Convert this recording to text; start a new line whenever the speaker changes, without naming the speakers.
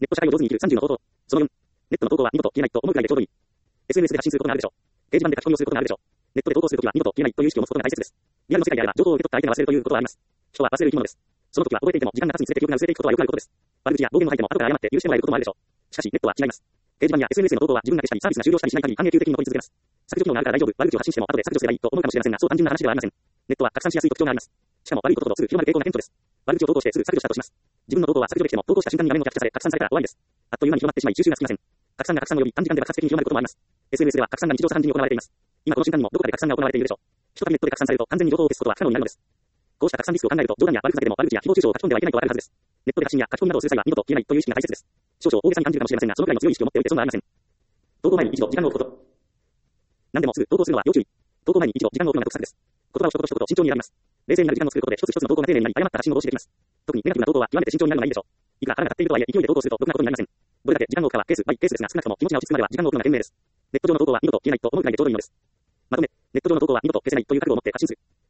ネット社会を上手に生きる30の方法。その4、ネットの投稿は二度と消えないと思うくらいでちょうどいい。SNS で発信することがあるでしょう。掲示板で書き込みをすることがあるでしょう。ネットで投稿するときは二度と消えないという意識を持つことが大切です。リアルの世界であれば情報を受け取った相手が忘れるということはあります。人は忘れる生き物です。その時は覚えていても時間が経つにつれて記憶が薄れていくことはよくあることです。悪口や暴言を吐いても後から謝って許してもらえることもあるでしょう。しかしネットは違います。掲示板や SNS への投稿は自分だけしたりサービスが終了したりしない限り半永久的に残り続けます。削除機能があるから大丈夫。悪口を発信しても後で削除すればいいと思うかもしれませんが、そう単純な話ではありません。ネットは拡散しやすい特徴があります。しかも悪いことほどすぐ広まる傾向が顕著です。悪口を投稿してすぐ削除したとします。自分の投稿は削除できても投稿した瞬間に画面をキャプチャされ拡散されたら終わりです。あっという間に広まってしまい収集がつきません。拡散が拡散を呼び短時間で爆発的に広まることもあります。SNS では拡散が日常茶飯事に行われています。今この瞬間にもどこかで拡散が行われているでしょう。ひとたびネットで拡散されると完全に情報を消すことは不可能になるのです。こうした拡散リスクを考えると冗談や悪ふざけでも悪口や誹謗中傷を書き込んではいけないとわかるはずです。ネットで発信や書き込みなどをする際は二度と消えないという意識が大切です。少々大げさに感じるかもしれませんが、そのくらいの強い意識を持っておいて損はありません。投稿前に一度時間を置くこと。何でもすぐ投稿するのは要注意。投稿前に一度時間を置くのが得策です。言葉を一言一言慎重に選びます。冷静になる時間を作ることで一つ一つの投稿が丁寧になり誤った発信を防止できます。特にネガティブな投稿は極めて慎重になるのがいいでしょう。いくら腹が立っているとはいえ勢いで投稿するとろくなことになりません。どれだけ時間を置くかはケースバイケースですが、少なくとも気持ちが落ち着くまでは時間を置くのが賢明です。ネット上の投稿は二度と消えないと思うくらいでちょうどいいのです。まとめ、ネット上の投稿は二度と消せないという覚悟を持って発信する。